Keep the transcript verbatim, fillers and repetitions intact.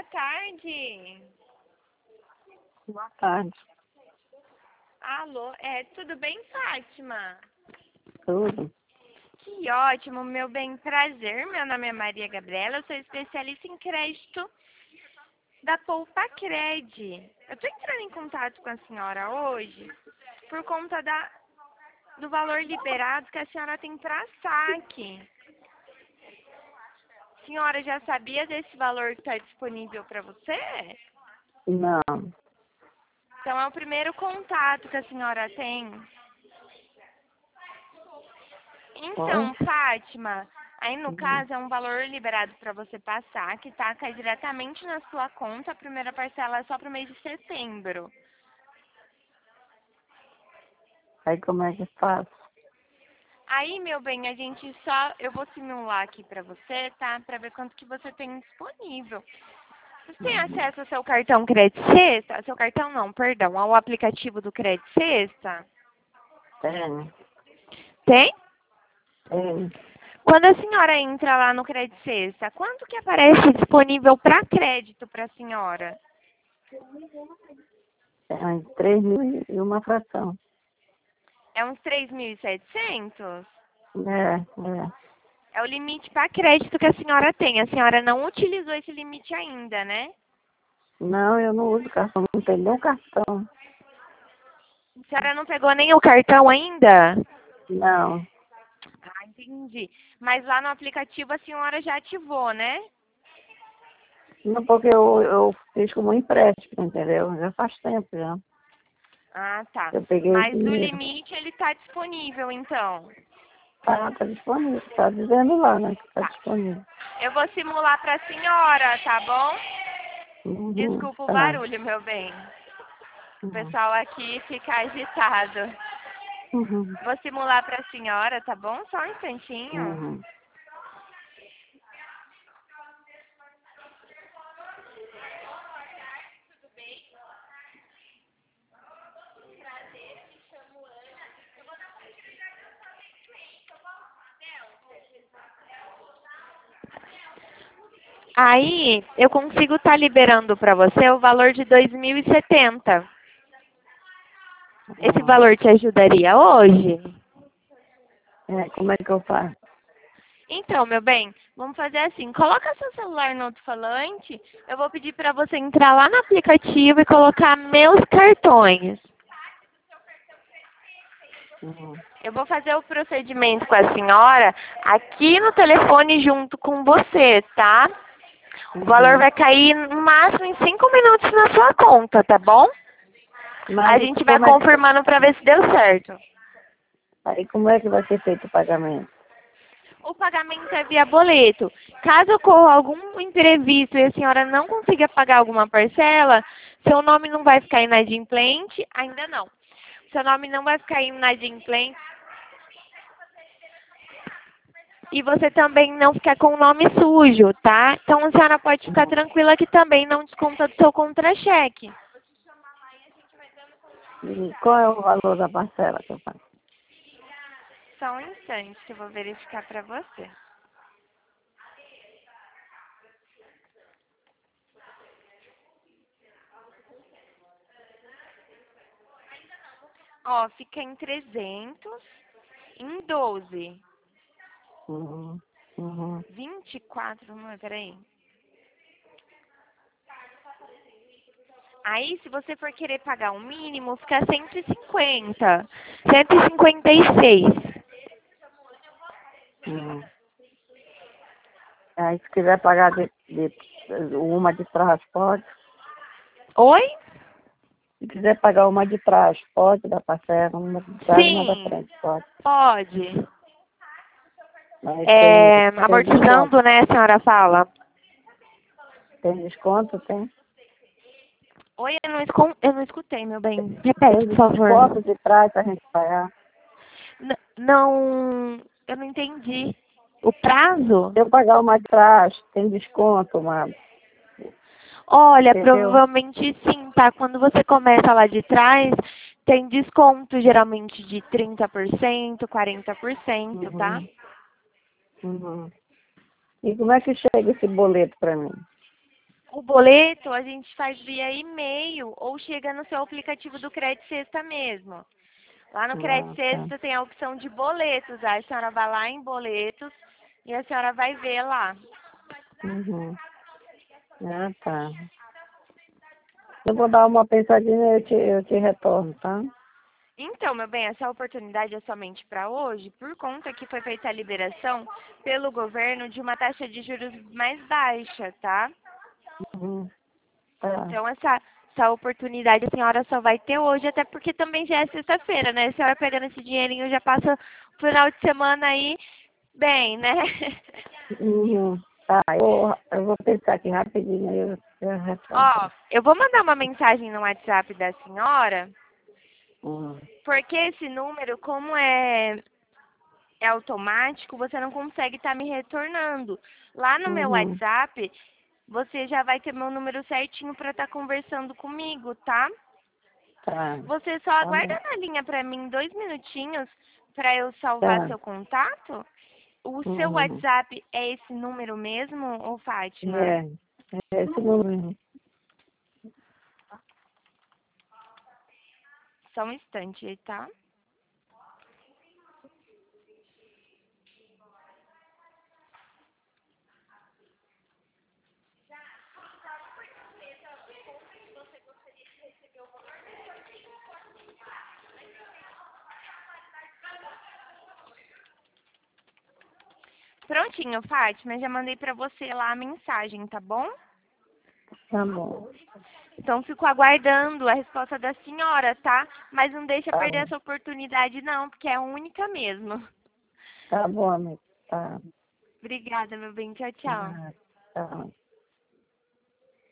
tarde. Boa tarde. Alô, é, tudo bem, Fátima? Tudo. Que ótimo, meu bem, prazer. Meu nome é Maria Gabriela, eu sou especialista em crédito da Poupa Cred. Eu estou entrando em contato com a senhora hoje por conta da, do valor liberado que a senhora tem para saque. A senhora já sabia desse valor que está disponível para você? Não. Então é o primeiro contato que a senhora tem. Então, Oi? Fátima, aí no Uhum. caso é um valor liberado para você passar, que tá, cai diretamente na sua conta. A primeira parcela é só para o mês de setembro. Aí como é que faço? Aí, meu bem, a gente só, eu vou simular aqui para você, tá? Para ver quanto que você tem disponível. Você tem Uhum. acesso ao seu cartão Crédito Sexta? Seu cartão não, perdão, ao aplicativo do Crédito Sexta? Tenho. Tem? Tenho. Quando a senhora entra lá no Crédito Sexta, quanto que aparece disponível para crédito para a senhora? Tenho três mil e uma fração. É uns três mil e setecentos? É, é. É o limite para crédito que a senhora tem. A senhora não utilizou esse limite ainda, né? Não, eu não uso cartão, não tenho nem cartão. A senhora não pegou nem o cartão ainda? Não. Ah, entendi. Mas lá no aplicativo a senhora já ativou, né? Não, porque eu, eu fiz como empréstimo, entendeu? Já faz tempo já. Ah, tá. Eu peguei o Mas o dinheiro. limite ele está disponível, então. Tá, tá disponível. Tá dizendo lá, né? Que tá Tá. disponível. Eu vou simular para a senhora, tá bom? Uhum. Desculpa o Tá. barulho, meu bem. O Uhum. pessoal aqui fica agitado. Uhum. Vou simular para a senhora, tá bom? Só um instantinho. Uhum. Aí, eu consigo estar liberando para você o valor de dois mil e setenta. Esse Uhum. valor te ajudaria hoje? É, como é que eu faço? Então, meu bem, vamos fazer assim. Coloca seu celular no alto-falante. Eu vou pedir para você entrar lá no aplicativo e colocar meus cartões. Uhum. Eu vou fazer o procedimento com a senhora aqui no telefone junto com você, tá? O valor Uhum. vai cair no máximo em cinco minutos na sua conta, tá bom? A Mas gente vai como é que, confirmando para ver se deu certo. aí como é que vai ser feito o pagamento? O pagamento é via boleto. Caso ocorra algum imprevisto e a senhora não consiga pagar alguma parcela, seu nome não vai ficar inadimplente, ainda não. Seu nome não vai ficar inadimplente e você também não fica com o nome sujo, tá? Então a senhora pode ficar Uhum. tranquila que também não desconta do seu contra-cheque. E qual é o valor da parcela que eu pago? Só um instante que eu vou verificar para você. Ó, fica em trezentos, em doze, Uhum. Uhum. vinte e quatro, não, peraí. Aí, se você for querer pagar o mínimo, fica cento e cinquenta. cento e cinquenta e seis. Uhum. Aí se quiser pagar de, de, uma de trás, pode. Oi? Se quiser pagar uma de trás, pode, da parcela, uma de trás e uma da Sim, frente, pode. pode. Mas tem, É, tem desconto. amortizando, né, a senhora fala? Tem desconto, tem? Oi, eu não, escon- eu não escutei, meu bem. Repete, Tem por favor. desconto de trás pra gente pagar. N- não, eu não entendi. O prazo? Se eu pagar uma de trás, tem desconto, uma, Olha, entendeu? provavelmente sim, tá? Quando você começa lá de trás, tem desconto geralmente de trinta por cento, quarenta por cento, tá? Uhum. Uhum. E como é que chega esse boleto pra mim? O boleto a gente faz via e-mail ou chega no seu aplicativo do Crédito Sexta mesmo. Lá no Crédito Ah, tá. Sexta tem a opção de boletos. Aí a senhora vai lá em boletos e a senhora vai ver lá. Uhum. Ah, tá. Eu vou dar uma pensadinha e eu te, eu te retorno, tá? Então, meu bem, essa oportunidade é somente para hoje, por conta que foi feita a liberação pelo governo de uma taxa de juros mais baixa, tá? Uhum. Tá. Então, essa, essa oportunidade a senhora só vai ter hoje, até porque também já é sexta-feira, né? A senhora pegando esse dinheirinho já passa o final de semana aí bem, né? Uhum. Tá, eu, vou- eu vou pensar aqui rapidinho, aí eu, eu retorno. Ó, eu vou mandar uma mensagem no WhatsApp da senhora, Uhum. porque esse número, como é, é automático, você não consegue estar me retornando. Lá no meu Uhum. WhatsApp, você já vai ter meu número certinho para estar conversando comigo, tá? Tá, Você só tá bom. aguarda na linha para mim dois minutinhos para eu salvar Tá. seu contato? O seu Uhum. WhatsApp é esse número mesmo, ô Fátima? É, é esse número. Só um instante aí, tá? Prontinho, Fátima, já mandei para você lá a mensagem, tá bom? Tá bom. Então fico aguardando a resposta da senhora, tá? Mas não deixa Tá perder bom. essa oportunidade não, porque é única mesmo. Tá bom, amigo. Tá. Obrigada, meu bem. Tchau, tchau. Ah, tá.